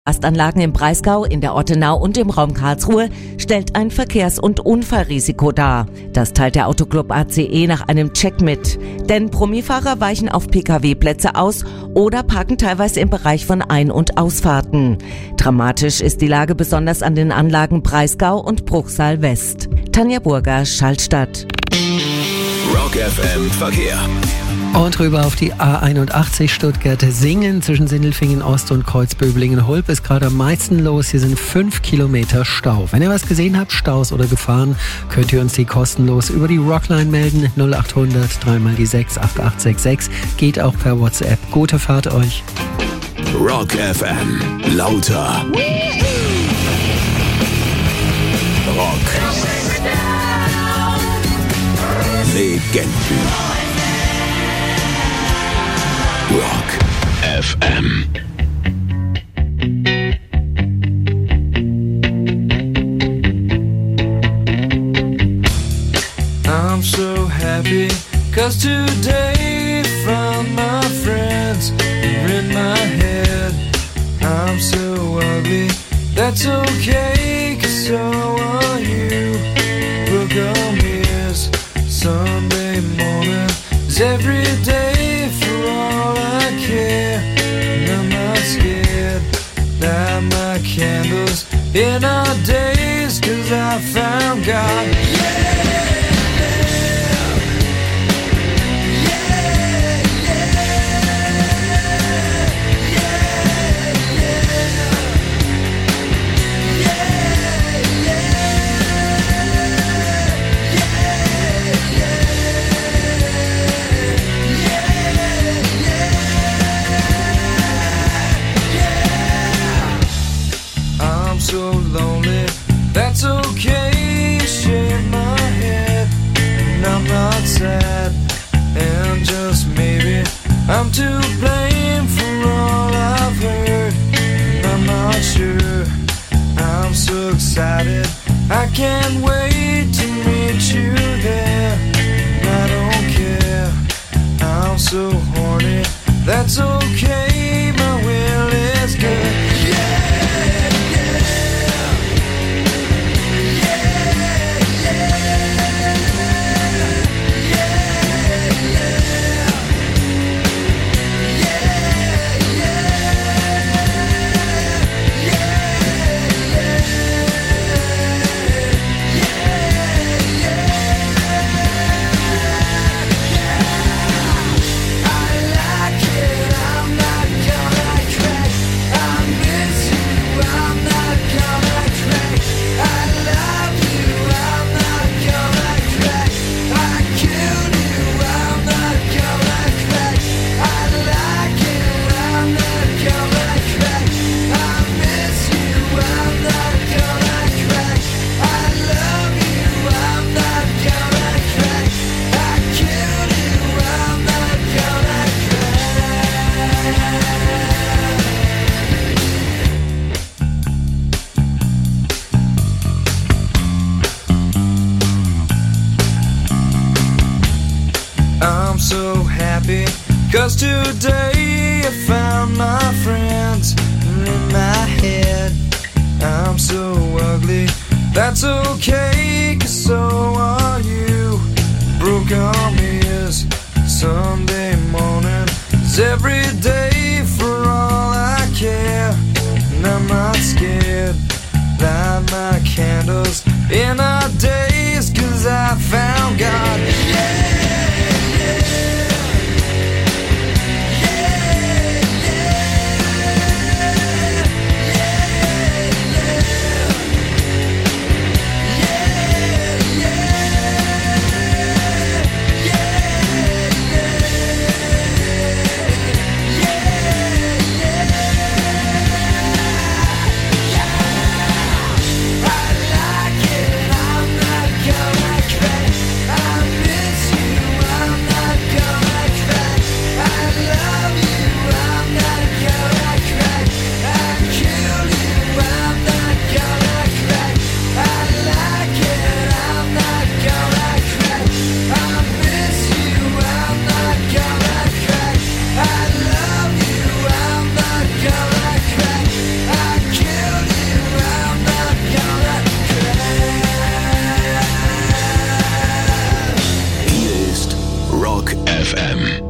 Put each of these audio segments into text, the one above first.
Lastanlagen im Breisgau, in der Ortenau und im Raum Karlsruhe stellt ein Verkehrs- und Unfallrisiko dar. Das teilt der Autoclub ACE nach einem Check mit. Denn Promifahrer weichen auf Pkw-Plätze aus oder parken teilweise im Bereich von Ein- und Ausfahrten. Dramatisch ist die Lage besonders an den Anlagen Breisgau und Bruchsal West. Tanja Burger, Schallstadt. Rock FM Verkehr. Und rüber auf die A81 Stuttgart-Singen zwischen Sindelfingen Ost und Kreuzböblingen-Hulp ist gerade am meisten los. Hier sind 5 Kilometer Stau. Wenn ihr was gesehen habt, Staus oder Gefahren, könnt ihr uns die kostenlos über die Rockline melden. 0800 3x6 8866. Geht auch per WhatsApp. Gute Fahrt euch. Rock FM. Lauter. Rock. Legenden. Rock FM. I'm so happy 'cause today found my friends are in my head. I'm so ugly, that's okay 'cause so are you. Book on ears, Sunday morning is every day for all I care. And I'm not scared, light my candles in our days 'cause I found God. So lonely, that's okay, shake my head, and I'm not sad, and just maybe I'm to blame for all I've heard, and I'm not sure, I'm so excited, I can't wait to meet you there, and I don't care, I'm so horny, that's okay, my will is good, I'm so happy 'cause today I found my friends in my head. I'm so ugly, that's okay 'cause so are you. Broke arm is Sunday morning is every day for all I care. And I'm not scared, light my candles in our days 'cause I found God. I like it, I'm not gonna crack. I miss you. Rock FM.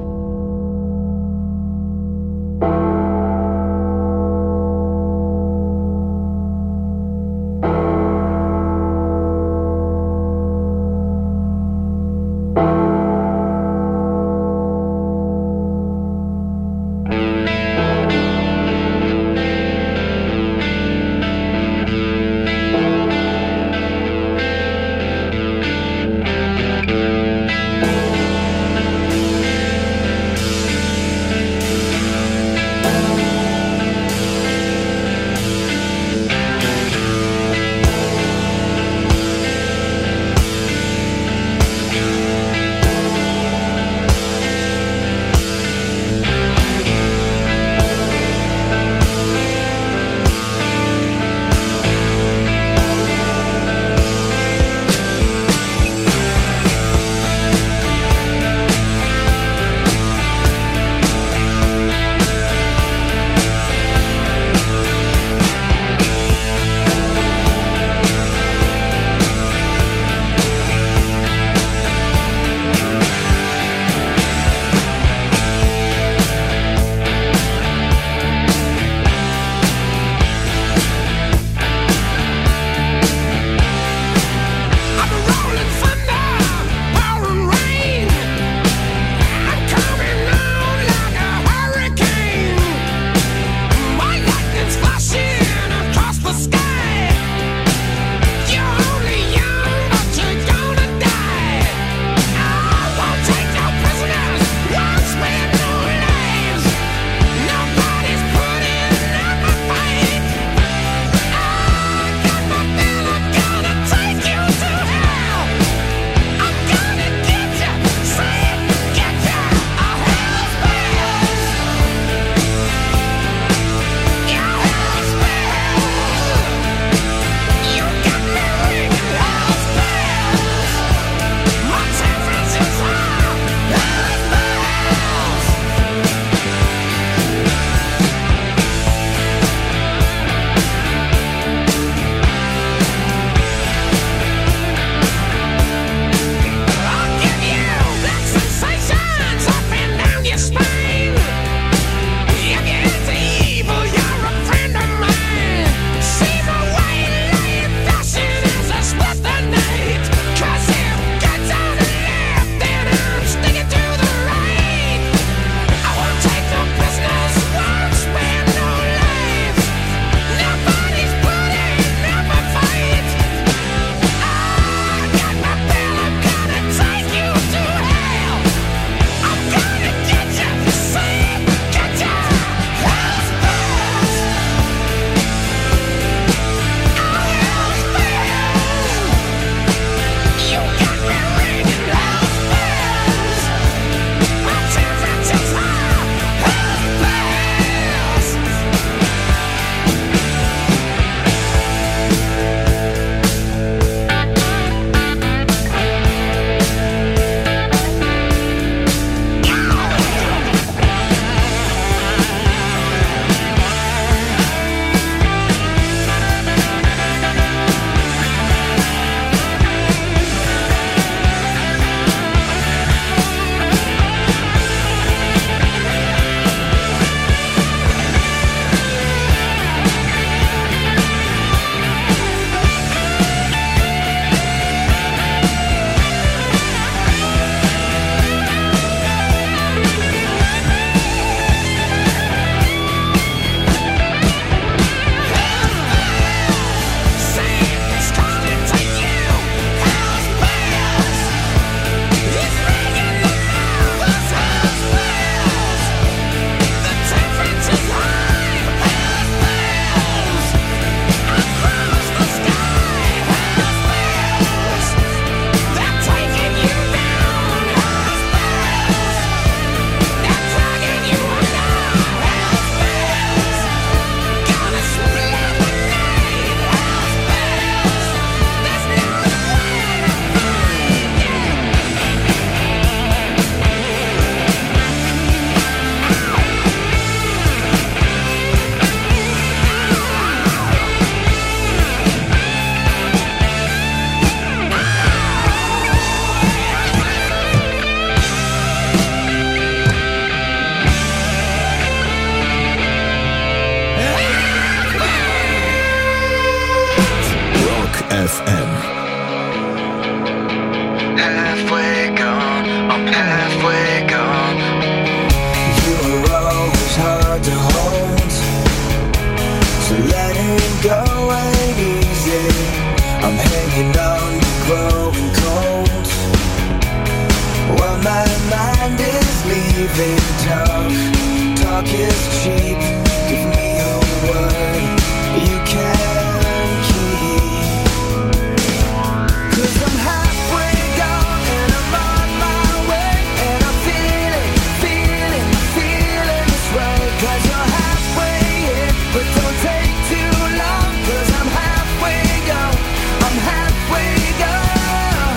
going easy. I'm hanging on to growing cold. While my mind is leaving talk is cheap. Give me a word you can keep. 'Cause I'm halfway gone and I'm on my way. And I'm feeling this way. 'Cause you're halfway in, but don't take too long. 'Cause I'm halfway gone, I'm halfway gone.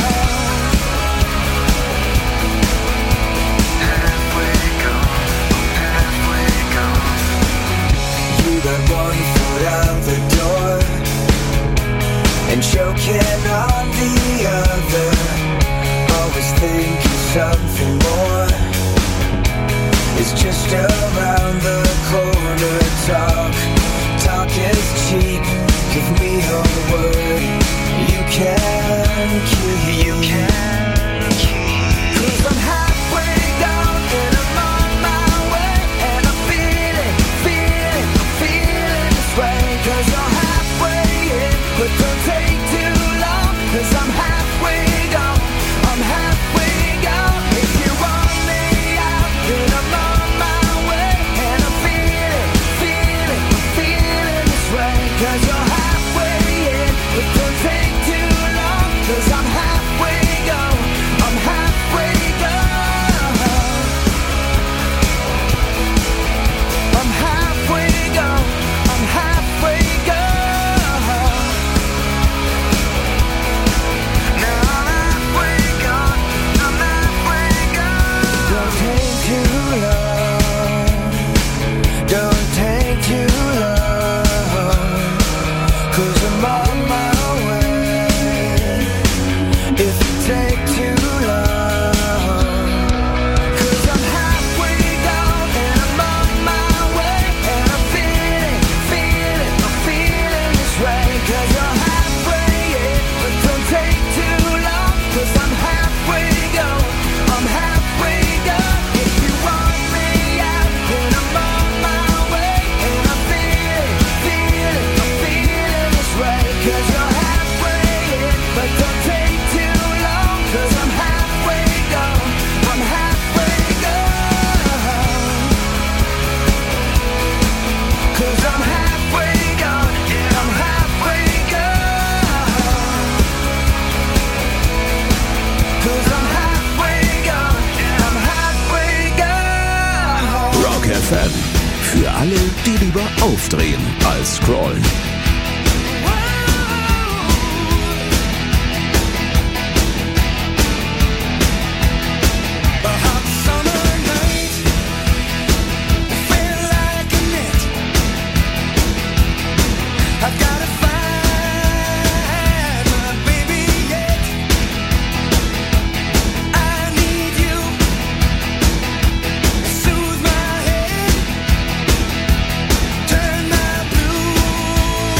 Halfway gone, halfway gone. You got one foot out the door and choking on the other. Always thinking something more is just around the corner. Talk is cheap. Give me a word you can keep. 'Cause I'm halfway gone and I'm on my way. And I'm feeling this way. 'Cause you're halfway in, but don't take too long. 'Cause I'm halfway gone, I'm halfway gone. If you want me out, then I'm on my way. And I'm feeling this way. 'Cause you're halfway in, but don't take too long. 'Cause I'm halfway gone, I'm halfway gone. I'm halfway gone, I'm halfway gone. Now I'm halfway gone, I'm halfway gone. Don't take too long, don't take too long. 'Cause I'm on my way. If you take too long, 'cause I'm halfway gone and I'm on my way. And I'm feeling this way. 'Cause you're halfway in, but don't take too long. 'Cause I'm halfway gone, I'm halfway gone. If you want me out, then I'm on my way. And I'm feeling this way. 'Cause you're halfway in, but don't take too long. 'Cause I'm halfway gone, I'm halfway gone. 'Cause I'm halfway gone, yeah, I'm halfway gone. 'Cause I'm halfway gone, yeah, I'm halfway gone. Rock FM. Für alle, die lieber aufdrehen als scrollen. A hot summer night, feel like a net. I've gotta find my baby yet. I need you to soothe my head, turn my blues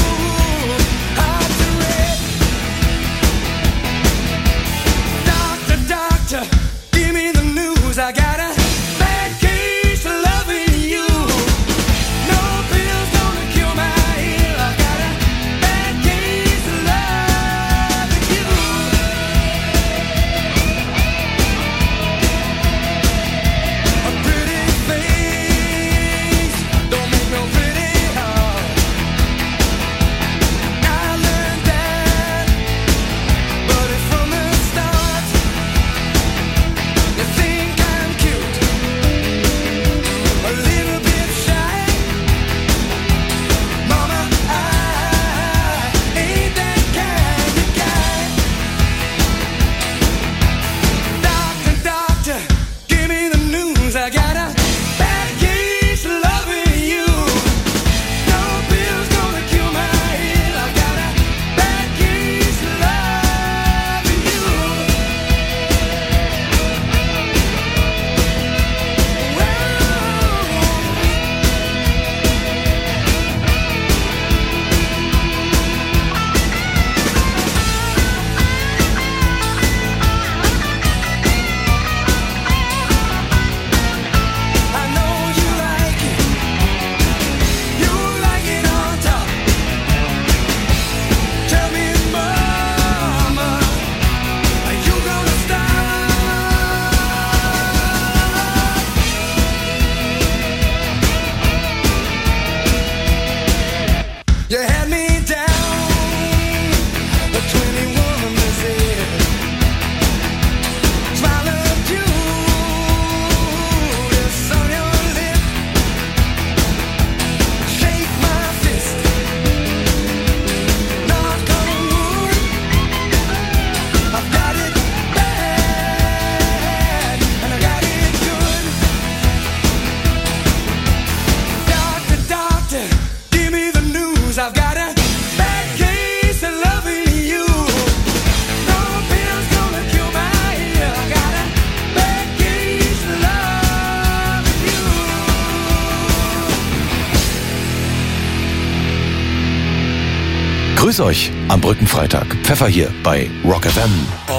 grüße euch am Brückenfreitag. Pfeffer hier bei Rock FM.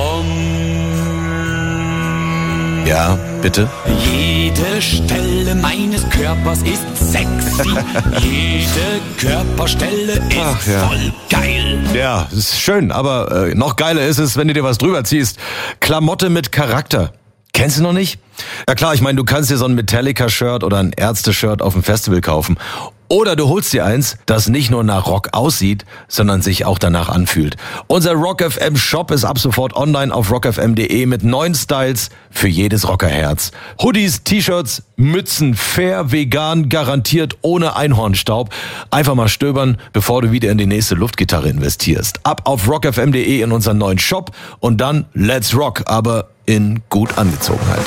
Ja, bitte? Jede Stelle meines Körpers ist sexy. Jede Körperstelle ist voll geil. Ja, ist schön, aber noch geiler ist es, wenn du dir was drüber ziehst. Klamotte mit Charakter. Kennst du noch nicht? Ja klar, ich meine, du kannst dir so ein Metallica-Shirt oder ein Ärzte-Shirt auf dem Festival kaufen. Oder du holst dir eins, das nicht nur nach Rock aussieht, sondern sich auch danach anfühlt. Unser Rock FM Shop ist ab sofort online auf rockfm.de mit 9 Styles für jedes Rockerherz. Hoodies, T-Shirts, Mützen, fair, vegan, garantiert ohne Einhornstaub. Einfach mal stöbern, bevor du wieder in die nächste Luftgitarre investierst. Ab auf rockfm.de in unseren neuen Shop und dann Let's Rock, aber in gut Angezogenheit.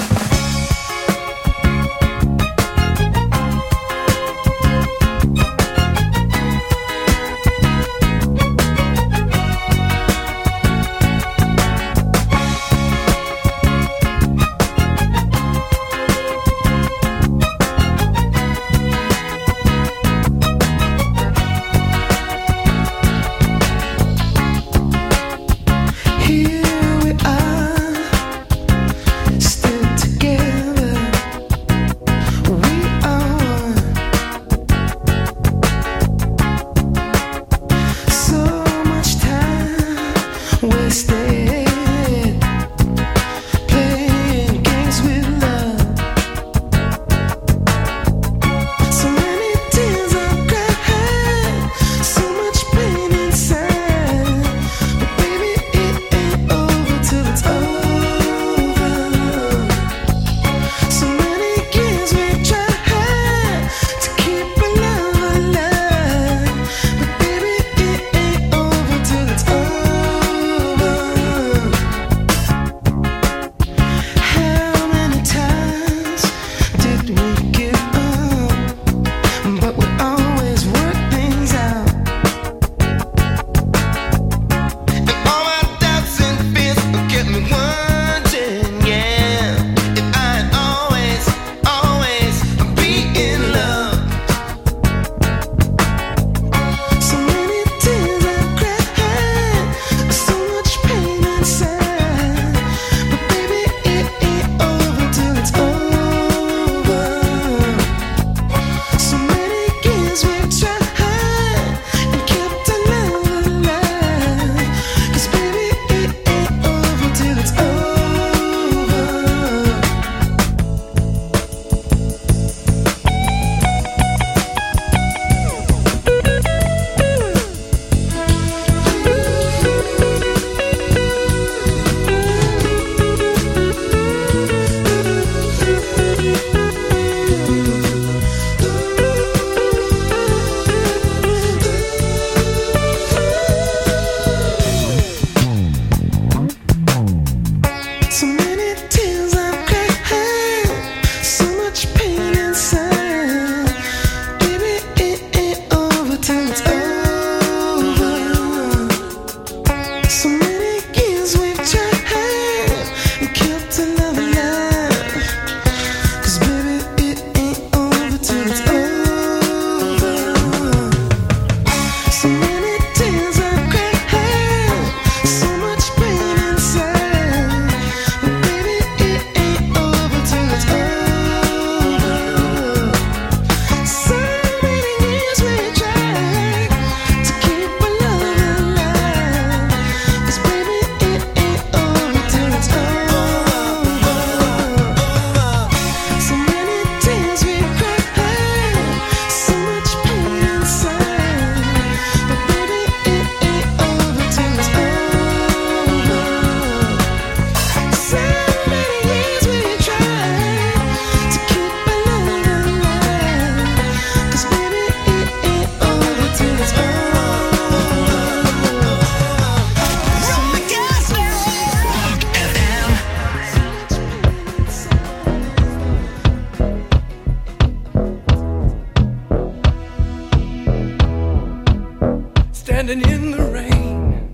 standing in the rain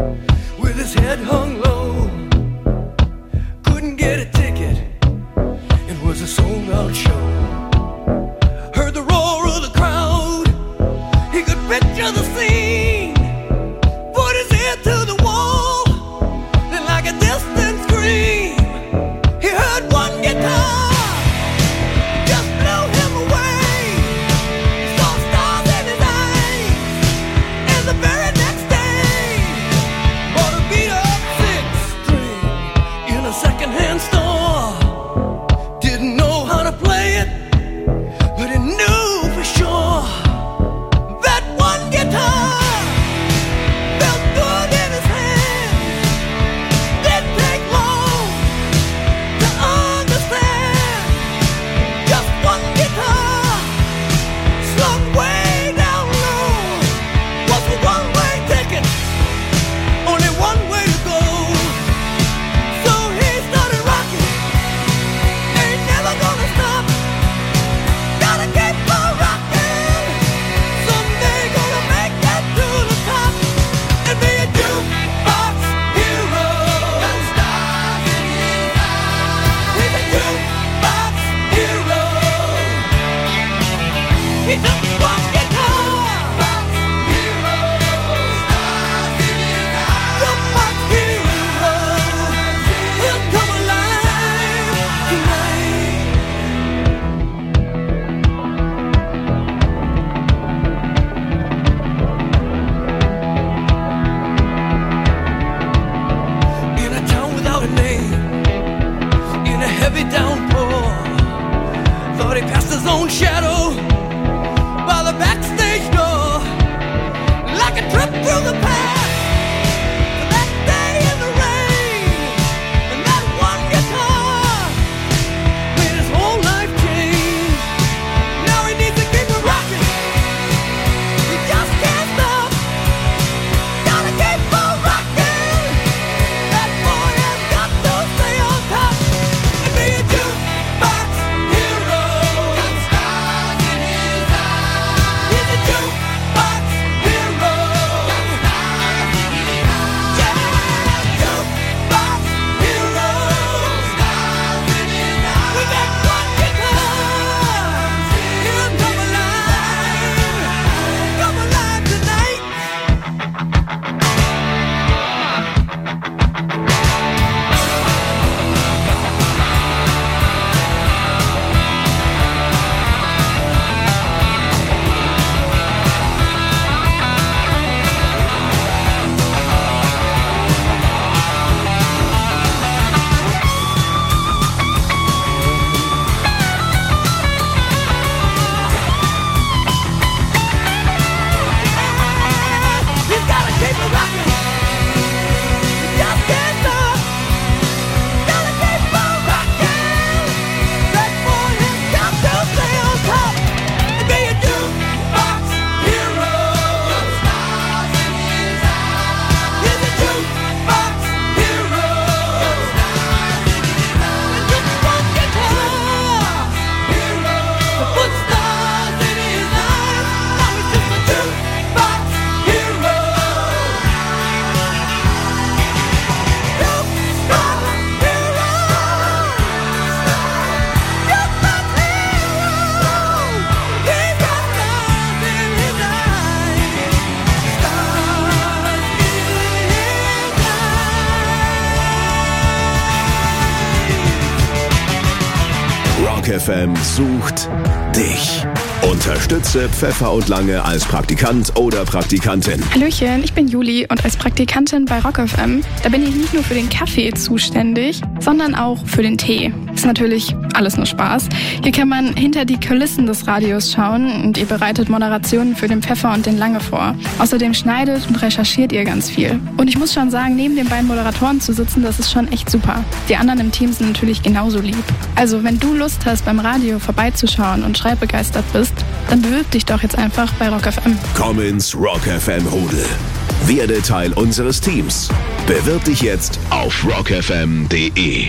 with his head hung low. Couldn't get a ticket, it was a sold-out show. Heard the roar of the crowd, he could picture the scene. Rock FM sucht dich. Unterstütze Pfeffer und Lange als Praktikant oder Praktikantin. Hallöchen, ich bin Juli und als Praktikantin bei Rock FM, da bin ich nicht nur für den Kaffee zuständig, sondern auch für den Tee. Ist natürlich alles nur Spaß. Hier kann man hinter die Kulissen des Radios schauen und ihr bereitet Moderationen für den Pfeffer und den Lange vor. Außerdem schneidet und recherchiert ihr ganz viel. Und ich muss schon sagen, neben den beiden Moderatoren zu sitzen, das ist schon echt super. Die anderen im Team sind natürlich genauso lieb. Also wenn du Lust hast, beim Radio vorbeizuschauen und schreibbegeistert bist, dann bewirb dich doch jetzt einfach bei Rock FM. Komm ins Rock FM Rudel. Werde Teil unseres Teams. Bewirb dich jetzt auf rockfm.de.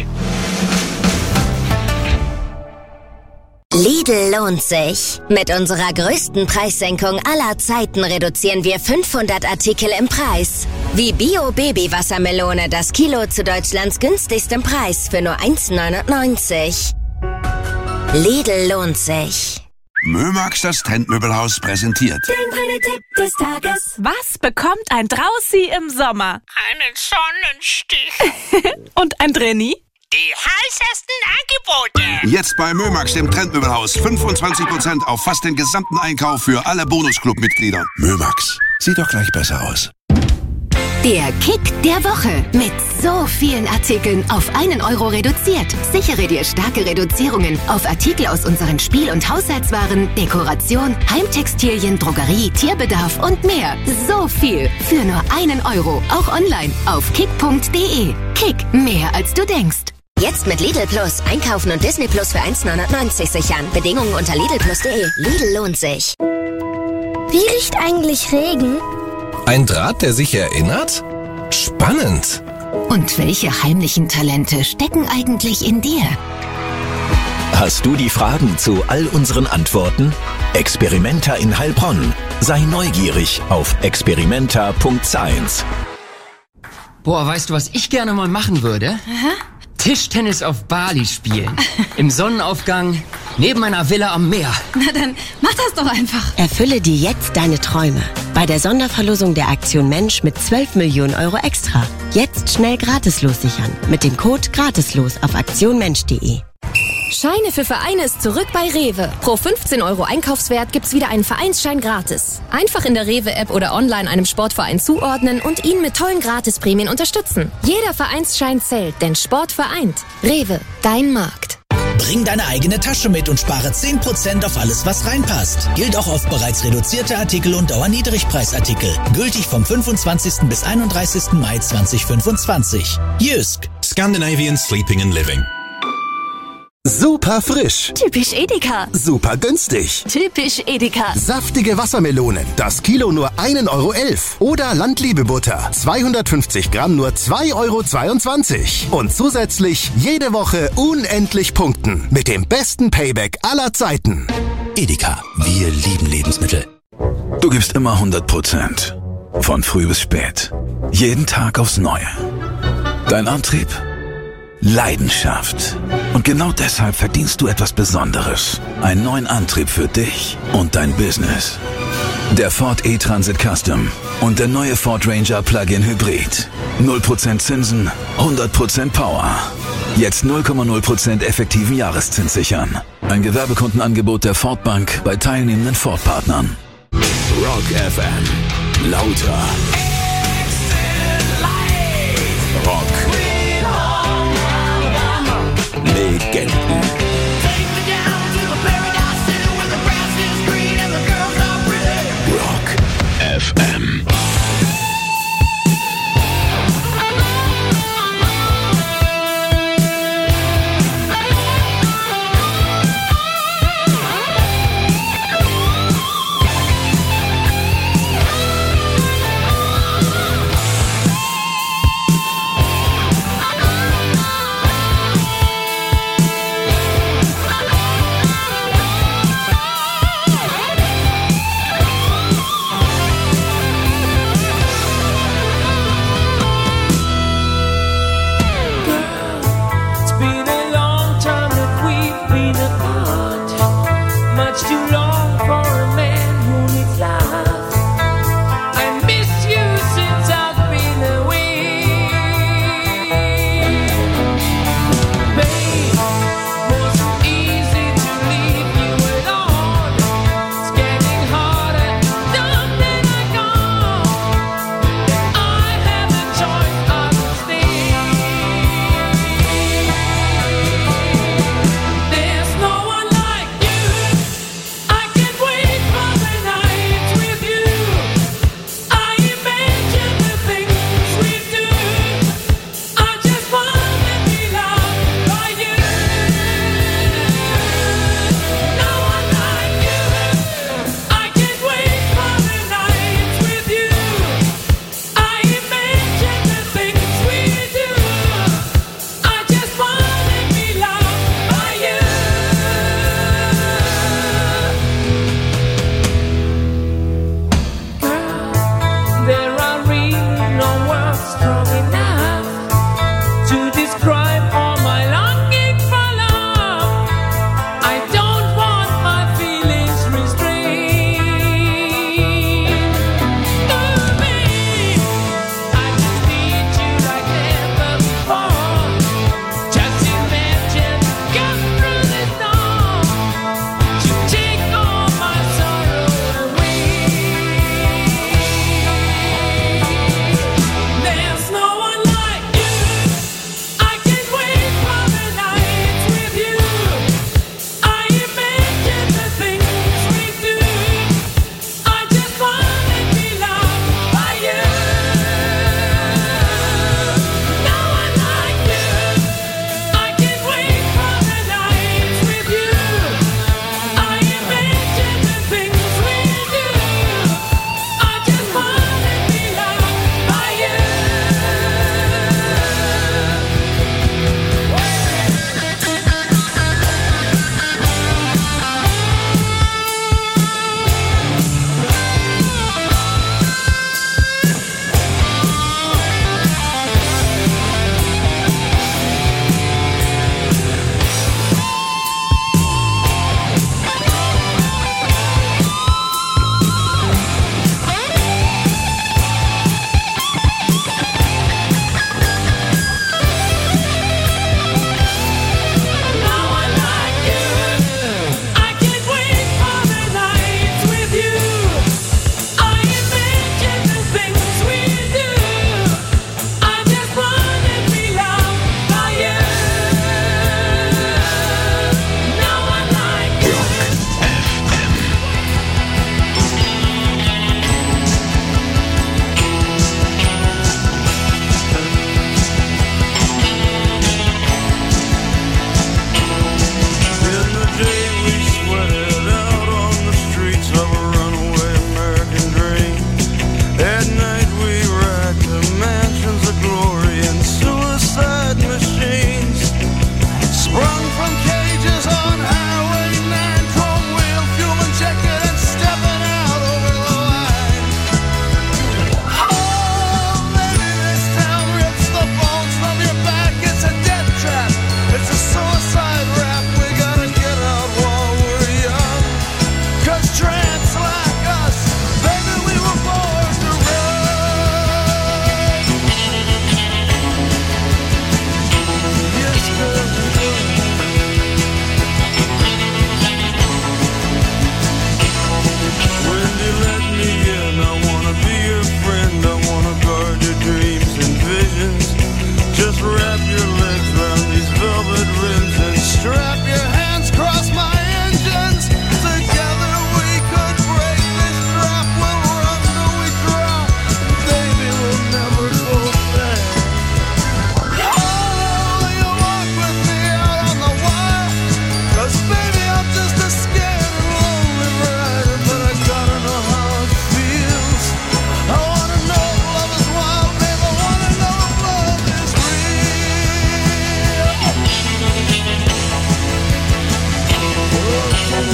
Lidl lohnt sich. Mit unserer größten Preissenkung aller Zeiten reduzieren wir 500 Artikel im Preis. Wie Bio-Baby-Wassermelone, das Kilo zu Deutschlands günstigstem Preis für nur 1,99. Lidl lohnt sich. Mömax, das Trendmöbelhaus, präsentiert Den Tipp des Tages. Was bekommt ein Draußi im Sommer? Einen Sonnenstich. Und ein Drenni? Die heißesten Angebote. Jetzt bei Mömax, dem Trendmöbelhaus, 25% auf fast den gesamten Einkauf für alle Bonusclub-Mitglieder. Mömax, sieht doch gleich besser aus. Der Kick der Woche. Mit so vielen Artikeln auf 1 Euro reduziert. Sichere dir starke Reduzierungen auf Artikel aus unseren Spiel- und Haushaltswaren, Dekoration, Heimtextilien, Drogerie, Tierbedarf und mehr. So viel für nur 1 Euro. Auch online auf kick.de. Kick, mehr als du denkst. Jetzt mit Lidl Plus. Einkaufen und Disney Plus für 1,99 sichern. Bedingungen unter lidlplus.de. Lidl lohnt sich. Wie riecht eigentlich Regen? Ein Draht, der sich erinnert? Spannend. Und welche heimlichen Talente stecken eigentlich in dir? Hast du die Fragen zu all unseren Antworten? Experimenta in Heilbronn. Sei neugierig auf experimenta.science. Boah, weißt du, was ich gerne mal machen würde? Aha. Tischtennis auf Bali spielen. Im Sonnenaufgang, Neben einer Villa am Meer. Na dann, mach das doch einfach. Erfülle dir jetzt deine Träume. Bei der Sonderverlosung der Aktion Mensch mit 12 Millionen Euro extra. Jetzt schnell gratislos sichern. Mit dem Code GRATISLOS auf aktionmensch.de. Scheine für Vereine ist zurück bei Rewe. Pro 15 € Einkaufswert gibt's wieder einen Vereinsschein gratis. Einfach in der Rewe-App oder online einem Sportverein zuordnen und ihn mit tollen Gratisprämien unterstützen. Jeder Vereinsschein zählt, denn Sport vereint. Rewe, dein Markt. Bring deine eigene Tasche mit und spare 10% auf alles, was reinpasst. Gilt auch auf bereits reduzierte Artikel und Dauerniedrigpreisartikel. Gültig vom 25. bis 31. Mai 2025. Jysk. Scandinavian Sleeping and Living. Super frisch. Typisch Edeka. Super günstig. Typisch Edeka. Saftige Wassermelonen. Das Kilo nur 1,11 € Oder Landliebe-Butter. 250 Gramm nur 2,22 € Und zusätzlich jede Woche unendlich punkten. Mit dem besten Payback aller Zeiten. Edeka. Wir lieben Lebensmittel. Du gibst immer 100%. Von früh bis spät. Jeden Tag aufs Neue. Dein Antrieb? Leidenschaft. Und genau deshalb verdienst du etwas Besonderes. Einen neuen Antrieb für dich und dein Business. Der Ford E-Transit Custom und der neue Ford Ranger Plug-in Hybrid. 0% Zinsen, 100% Power. Jetzt 0,0% effektiven Jahreszins sichern. Ein Gewerbekundenangebot der Ford Bank bei teilnehmenden Ford-Partnern. Rock FM. Lauter. Rock. Legenden. Rock FM.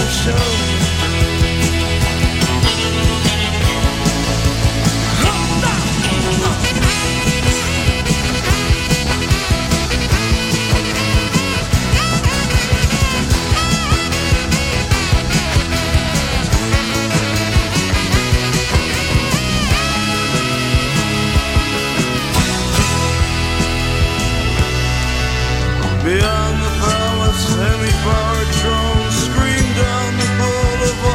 Beyond the palace, semi-powered drones scream down the boulevard.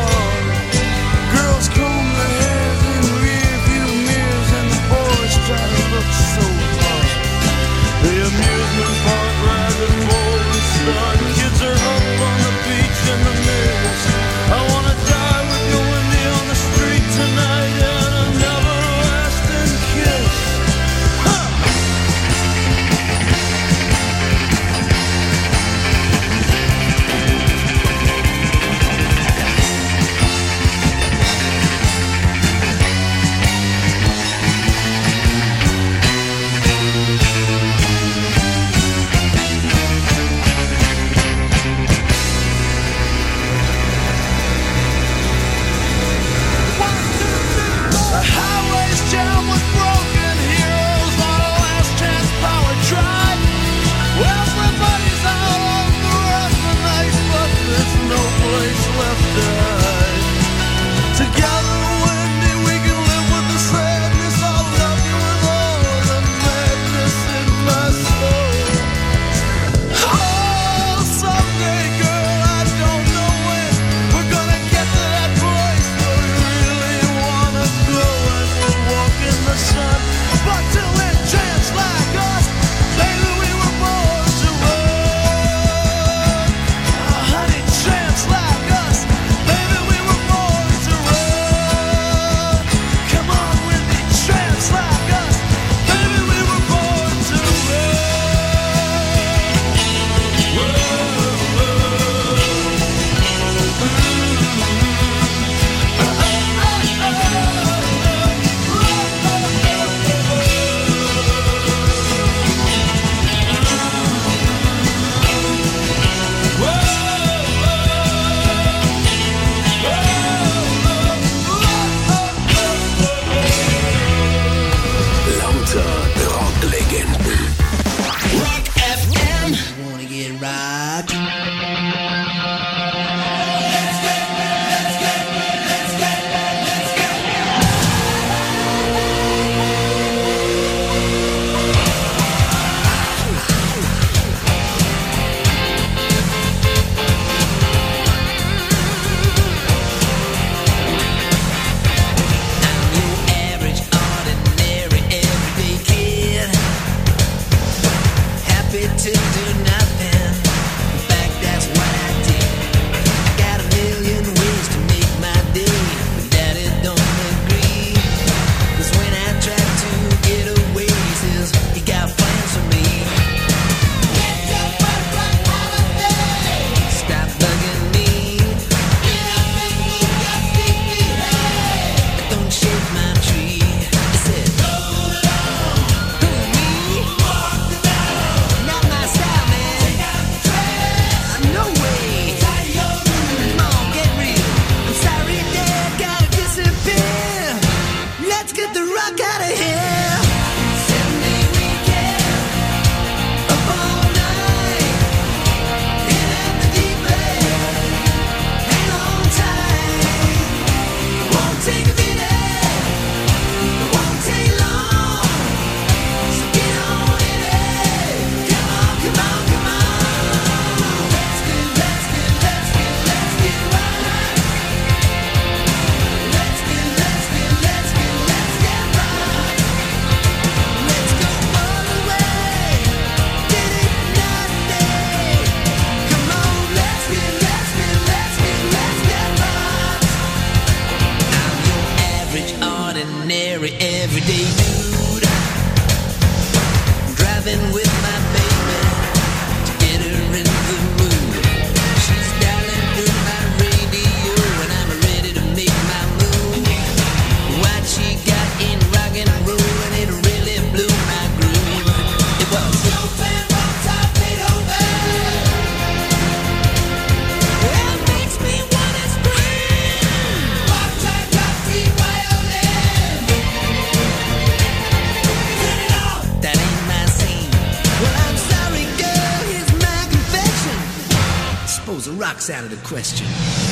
box out of the question.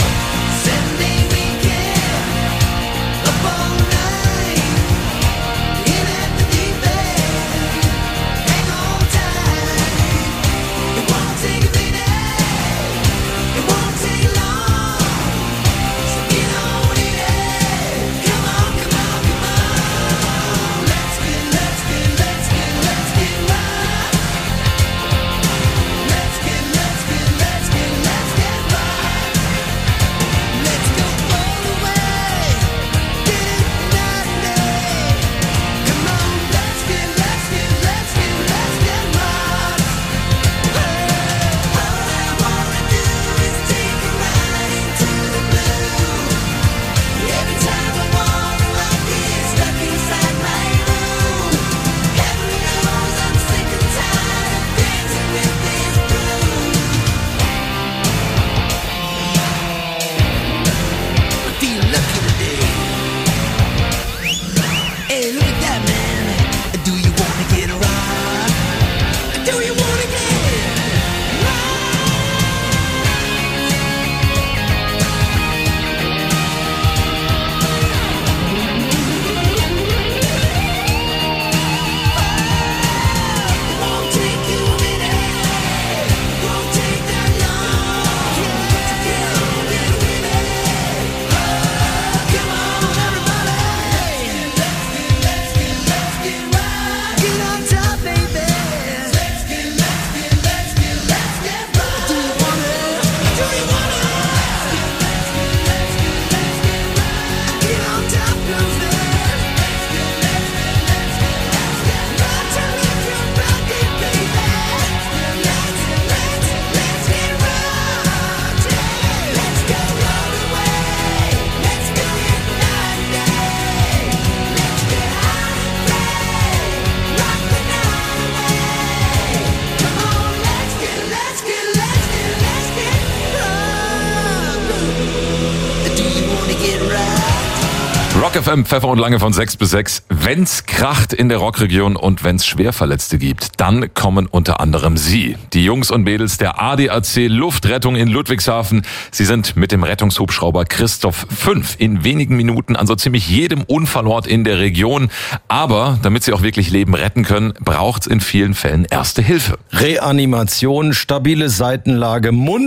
Rock FM, Pfeffer und Lange von 6 bis 6. Wenn's kracht in der Rockregion und wenn's Schwerverletzte gibt, dann kommen unter anderem Sie, die Jungs und Mädels der ADAC Luftrettung in Ludwigshafen. Sie sind mit dem Rettungshubschrauber Christoph 5 in wenigen Minuten an so ziemlich jedem Unfallort in der Region. Aber damit Sie auch wirklich Leben retten können, braucht's in vielen Fällen Erste Hilfe. Reanimation, stabile Seitenlage,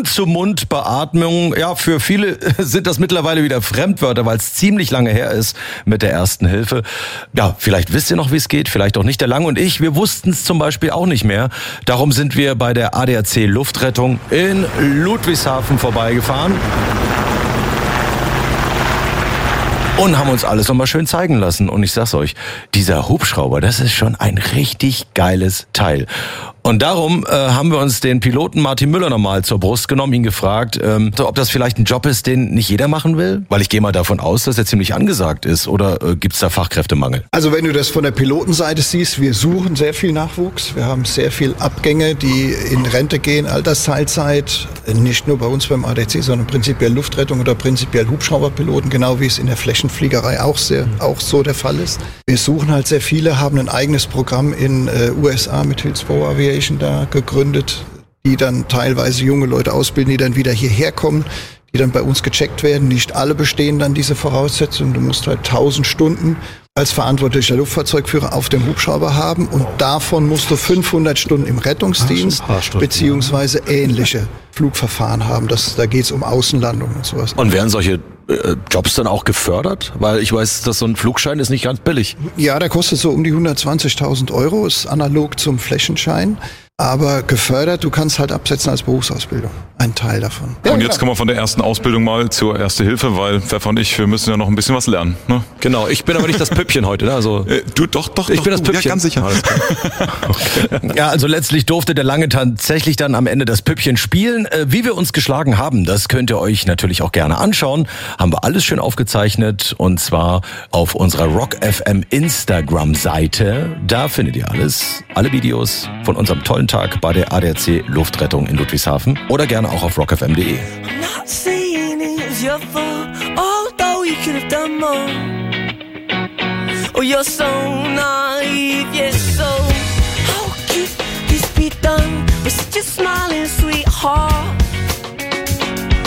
Mund-zu-Mund-Beatmung. Ja, für viele sind das mittlerweile wieder Fremdwörter, weil es ziemlich lange her ist mit der Ersten Hilfe. Ja, vielleicht wisst ihr noch, wie es geht, vielleicht auch nicht. Der Lang und ich, wir wussten es zum Beispiel auch nicht mehr. Darum sind wir bei der ADAC Luftrettung in Ludwigshafen vorbeigefahren und haben uns alles nochmal schön zeigen lassen. Und ich sag's euch, dieser Hubschrauber, das ist schon ein richtig geiles Teil. Und darum haben wir uns den Piloten Martin Müller nochmal zur Brust genommen, ihn gefragt, ob das vielleicht ein Job ist, den nicht jeder machen will. Weil ich gehe mal davon aus, dass er ziemlich angesagt ist. Oder gibt's da Fachkräftemangel? Also wenn du das von der Pilotenseite siehst, wir suchen sehr viel Nachwuchs. Wir haben sehr viel Abgänge, die in Rente gehen, Altersteilzeit. Nicht nur bei uns beim ADAC, sondern prinzipiell Luftrettung oder prinzipiell Hubschrauberpiloten, genau wie es in der Flächenfliegerei auch so der Fall ist. Wir suchen halt sehr viele, haben ein eigenes Programm in USA mit Hillsborough Aviation da gegründet, die dann teilweise junge Leute ausbilden, die dann wieder hierher kommen, die dann bei uns gecheckt werden. Nicht alle bestehen dann diese Voraussetzungen. Du musst halt 1000 Stunden als verantwortlicher Luftfahrzeugführer auf dem Hubschrauber haben und davon musst du 500 Stunden im Rettungsdienst beziehungsweise ähnliche Flugverfahren haben. Da geht es um Außenlandungen und sowas. Und werden solche Jobs dann auch gefördert? Weil ich weiß, dass so ein Flugschein ist nicht ganz billig. Ja, der kostet so um die 120.000 €, ist analog zum Flächenschein. Aber gefördert, du kannst halt absetzen als Berufsausbildung. Ein Teil davon. Ja, und jetzt kommen wir von der ersten Ausbildung mal zur Erste Hilfe, weil Pfeffer und ich, wir müssen ja noch ein bisschen was lernen. Ne? Genau, ich bin aber nicht das Püppchen heute. Ne? Also, du, doch. Ich bin das Püppchen. Ja, ganz sicher. Okay. Ja, also letztlich durfte der Lange tatsächlich dann am Ende das Püppchen spielen. Wie wir uns geschlagen haben, das könnt ihr euch natürlich auch gerne anschauen. Haben wir alles schön aufgezeichnet und zwar auf unserer Rock FM Instagram-Seite. Da findet ihr alles, alle Videos von unserem tollen Tag bei der ADAC Luftrettung in Ludwigshafen oder gerne auch auf rockfm.de. Oh, you're so naive, yes, so how could this be done with such a smiling sweetheart?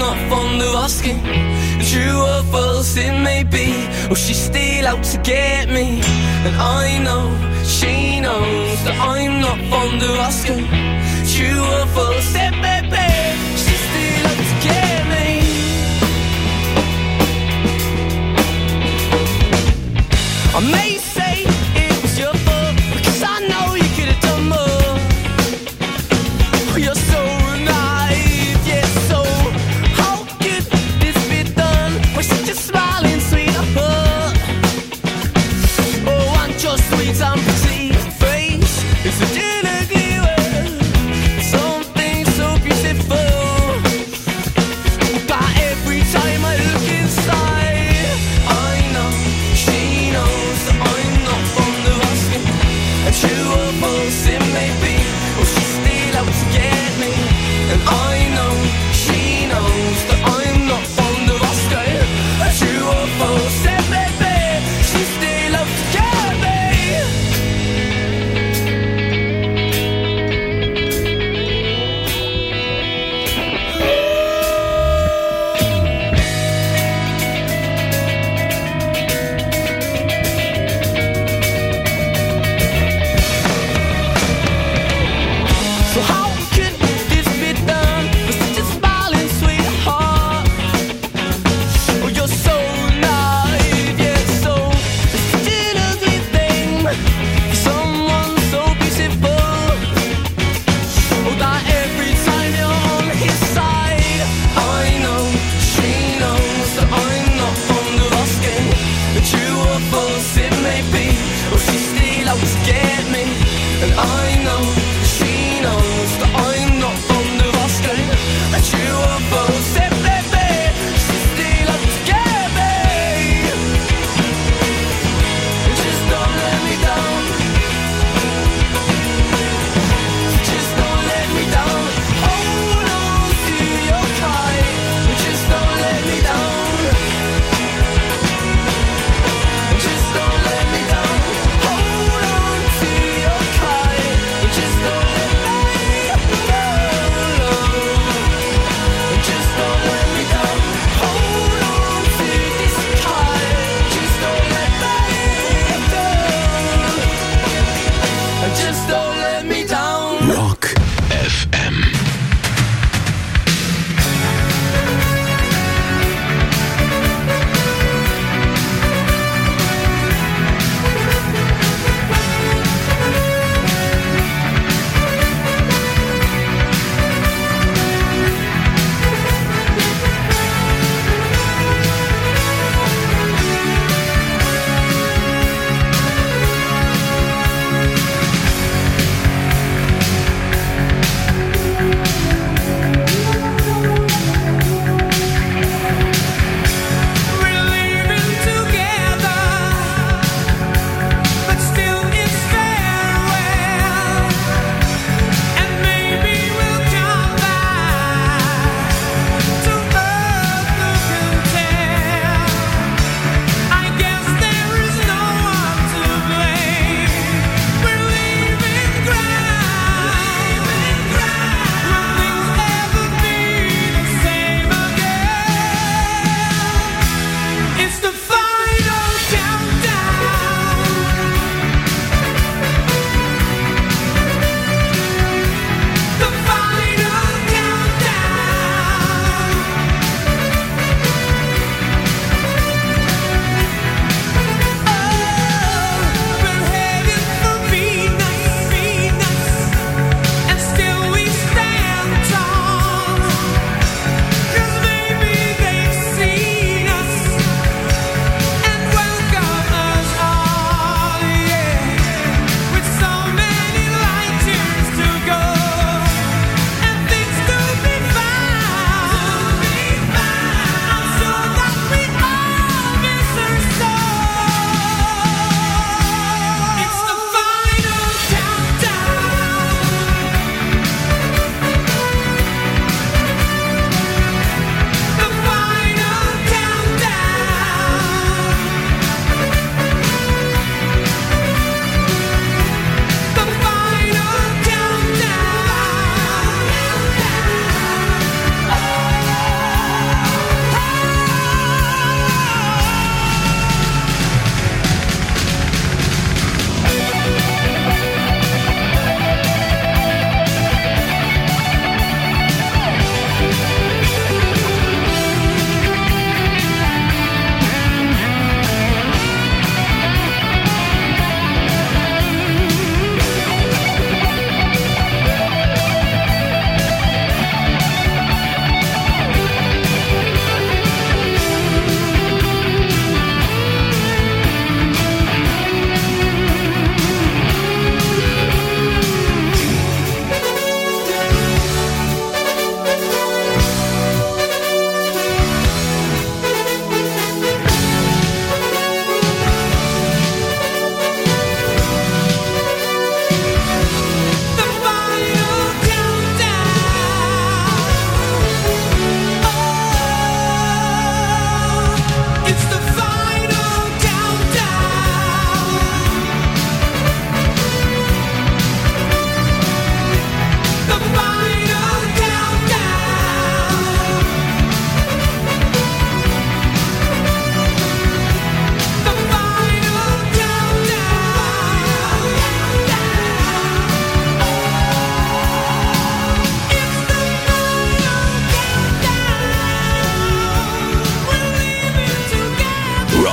not fond of asking. True or false it may be, or she's still out to get me. And I know, she knows that I'm not fond of asking. True or false it may be, she's still out to get me. I may say it was your fault, because I know you could have done more. You're so naive, yeah, so how could this be done with such a smiling sweetheart? Oh, I'm just sweet and pretty face. It's a delicate word, something so beautiful.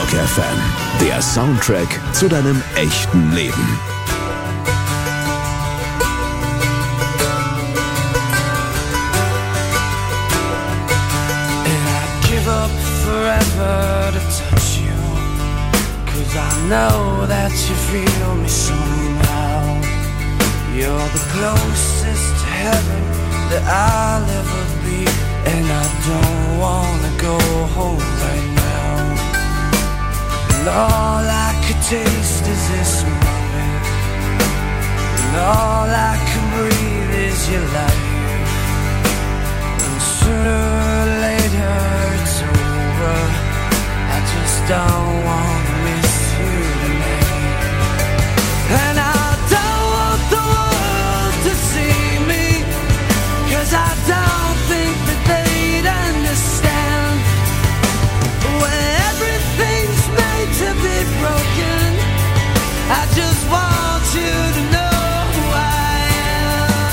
Rock FM, der Soundtrack zu deinem echten Leben. Forever to touch you, 'cause I know that you feel me somehow. You're the closest to heaven that I'll ever be, and I don't wanna go home right now. And all I could taste is this moment, and all I can breathe is your life. And sooner or later it's over, I just don't want to miss you tonight. And I don't want the world to see me, 'cause I don't think that they'd understand. When everything's made to be broken, I just want you to know who I am.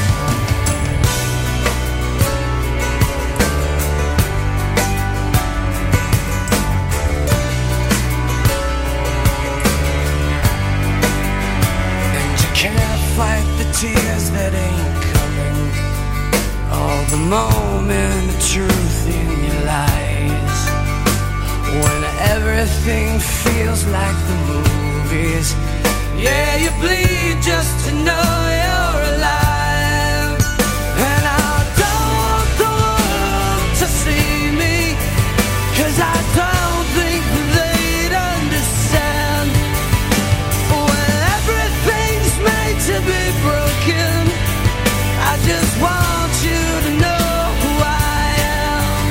Can't fight the tears that ain't coming, all the moment of truth in your lies. When everything feels like the movies, yeah, you bleed just to know you're alive. And I don't want the world to see me, 'cause I don't think they'd understand. When everything's made to be broken, I just want you to know who I am.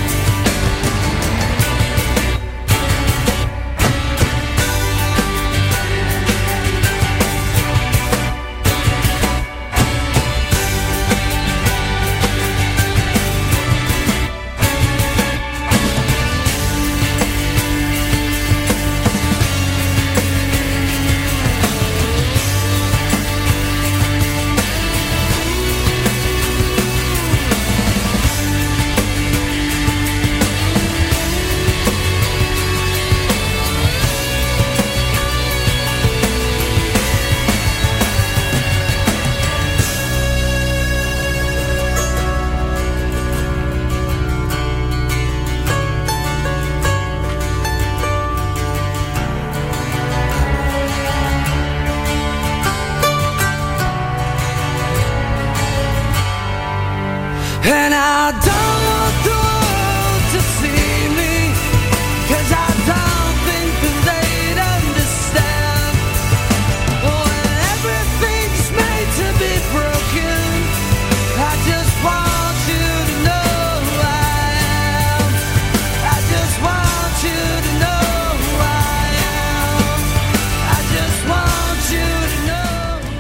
And I don't want the world to see me, 'cause I don't think that they'd understand. When everything's made to be broken, I just want you to know who I am. I just want you to know who I am. I just want you to know.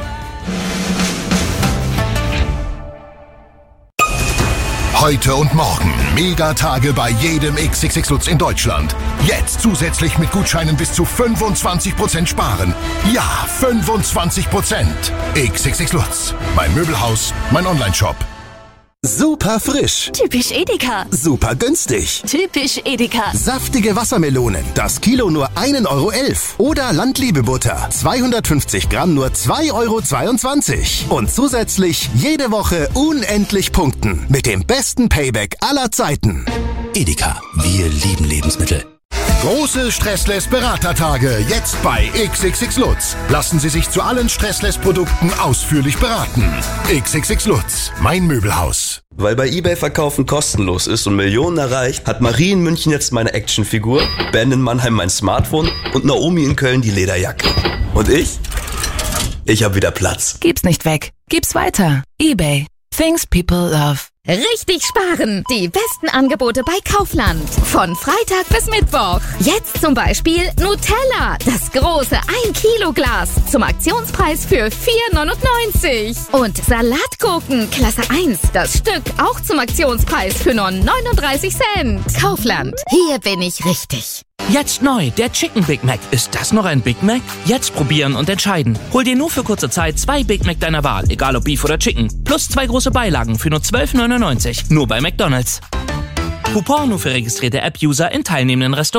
Heute und morgen Megatage bei jedem XXX Lutz in Deutschland. Jetzt zusätzlich mit Gutscheinen bis zu 25% sparen. Ja, 25%. XXX Lutz. Mein Möbelhaus, mein Onlineshop. Super frisch. Typisch Edeka. Super günstig. Typisch Edeka. Saftige Wassermelonen. Das Kilo nur 1,11 €. Oder Landliebe-Butter. 250 Gramm nur 2,22 €. Und zusätzlich jede Woche unendlich punkten. Mit dem besten Payback aller Zeiten. Edeka. Wir lieben Lebensmittel. Große Stressless-Beratertage jetzt bei XXX Lutz. Lassen Sie sich zu allen Stressless-Produkten ausführlich beraten. XXX Lutz, mein Möbelhaus. Weil bei eBay Verkaufen kostenlos ist und Millionen erreicht, hat Marie in München jetzt meine Actionfigur, Ben in Mannheim mein Smartphone und Naomi in Köln die Lederjacke. Und ich? Ich hab wieder Platz. Gib's nicht weg. Gib's weiter. eBay. Things people love. Richtig sparen! Die besten Angebote bei Kaufland. Von Freitag bis Mittwoch. Jetzt zum Beispiel Nutella. Das große 1-Kilo-Glas. Zum Aktionspreis für 4,99 €. Und Salatgurken Klasse 1. Das Stück auch zum Aktionspreis für nur 39 Cent. Kaufland. Hier bin ich richtig. Jetzt neu, der Chicken Big Mac. Ist das noch ein Big Mac? Jetzt probieren und entscheiden. Hol dir nur für kurze Zeit 2 Big Mac deiner Wahl, egal ob Beef oder Chicken. Plus 2 große Beilagen für nur 12,99 €. Nur bei McDonald's. Coupon nur für registrierte App-User in teilnehmenden Restaurants.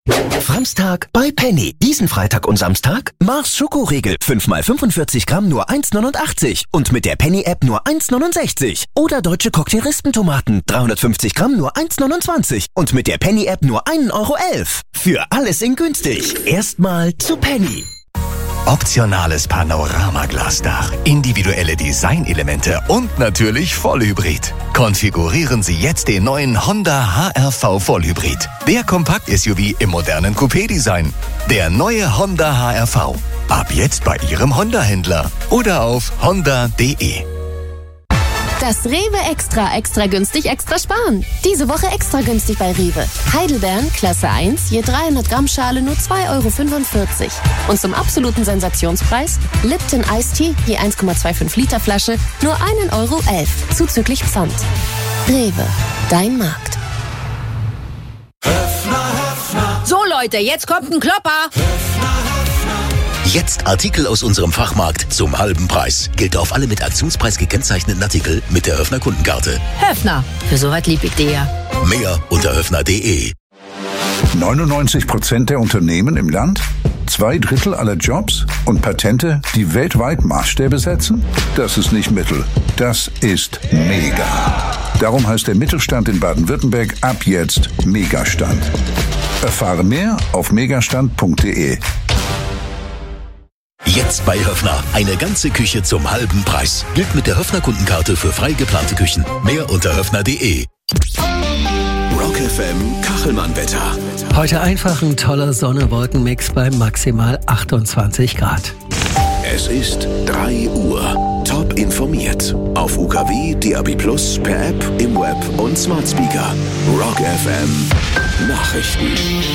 Samstag bei Penny. Diesen Freitag und Samstag Mars Schokoriegel. 5x45 Gramm nur 1,89. Und mit der Penny-App nur 1,69. Oder deutsche Cocktail-Rispentomaten. 350 Gramm nur 1,29. Und mit der Penny-App nur 1,11 Euro. Für alles in günstig. Erstmal zu Penny. Optionales Panoramaglasdach, individuelle Designelemente und natürlich Vollhybrid. Konfigurieren Sie jetzt den neuen Honda HR-V Vollhybrid. Der Kompakt-SUV im modernen Coupé-Design. Der neue Honda HR-V. Ab jetzt bei Ihrem Honda-Händler oder auf honda.de. Das Rewe Extra günstig, extra sparen. Diese Woche extra günstig bei Rewe. Heidelbeeren, Klasse 1, je 300 Gramm Schale nur 2,45 Euro. Und zum absoluten Sensationspreis Lipton Iced Tea, je 1,25 Liter Flasche, nur 1,11 Euro, zuzüglich Pfand. Rewe, dein Markt. So Leute, jetzt kommt ein Klopper. Jetzt Artikel aus unserem Fachmarkt zum halben Preis. Gilt auf alle mit Aktionspreis gekennzeichneten Artikel mit der Höfner Kundenkarte. Höfner, für so was lieb ich dir ja. Mehr unter höfner.de. 99% der Unternehmen im Land, 2/3 aller Jobs und Patente, die weltweit Maßstäbe setzen? Das ist nicht Mittel, das ist Mega. Darum heißt der Mittelstand in Baden-Württemberg ab jetzt Megastand. Erfahre mehr auf megastand.de. Jetzt bei Höfner. Eine ganze Küche zum halben Preis. Gilt mit der Höfner Kundenkarte für frei geplante Küchen. Mehr unter höfner.de. Rock FM Kachelmann-Wetter. Heute einfach ein toller Sonne-Wolken-Mix bei maximal 28 Grad. Es ist 3 Uhr. Top informiert. Auf UKW, DAB+, per App, im Web und Smart Speaker. Rock FM Nachrichten.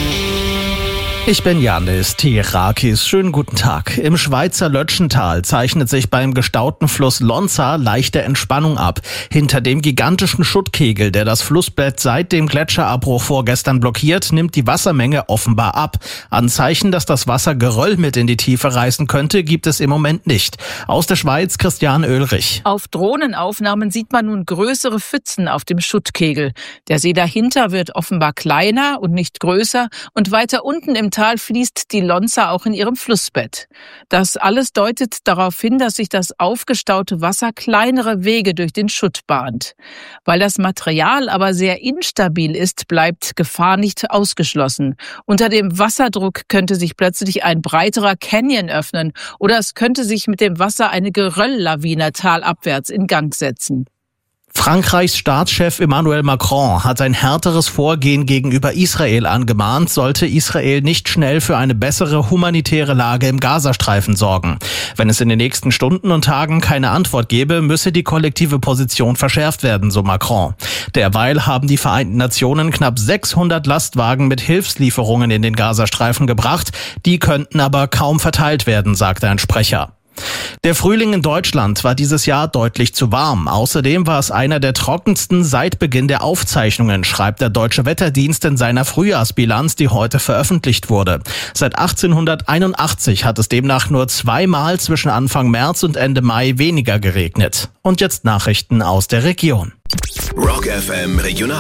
Ich bin Janis Tirakis. Schönen guten Tag. Im Schweizer Lötschental zeichnet sich beim gestauten Fluss Lonza leichte Entspannung ab. Hinter dem gigantischen Schuttkegel, der das Flussbett seit dem Gletscherabbruch vorgestern blockiert, nimmt die Wassermenge offenbar ab. Anzeichen, dass das Wasser Geröll mit in die Tiefe reißen könnte, gibt es im Moment nicht. Aus der Schweiz Christiane Oehlrich. Auf Drohnenaufnahmen sieht man nun größere Pfützen auf dem Schuttkegel. Der See dahinter wird offenbar kleiner und nicht größer und weiter unten im Tal fließt die Lonza auch in ihrem Flussbett. Das alles deutet darauf hin, dass sich das aufgestaute Wasser kleinere Wege durch den Schutt bahnt. Weil das Material aber sehr instabil ist, bleibt Gefahr nicht ausgeschlossen. Unter dem Wasserdruck könnte sich plötzlich ein breiterer Canyon öffnen oder es könnte sich mit dem Wasser eine Gerölllawine talabwärts in Gang setzen. Frankreichs Staatschef Emmanuel Macron hat ein härteres Vorgehen gegenüber Israel angemahnt, sollte Israel nicht schnell für eine bessere humanitäre Lage im Gazastreifen sorgen. Wenn es in den nächsten Stunden und Tagen keine Antwort gäbe, müsse die kollektive Position verschärft werden, so Macron. Derweil haben die Vereinten Nationen knapp 600 Lastwagen mit Hilfslieferungen in den Gazastreifen gebracht. Die könnten aber kaum verteilt werden, sagte ein Sprecher. Der Frühling in Deutschland war dieses Jahr deutlich zu warm. Außerdem war es einer der trockensten seit Beginn der Aufzeichnungen, schreibt der Deutsche Wetterdienst in seiner Frühjahrsbilanz, die heute veröffentlicht wurde. Seit 1881 hat es demnach nur 2-mal zwischen Anfang März und Ende Mai weniger geregnet. Und jetzt Nachrichten aus der Region. Rock FM Regional.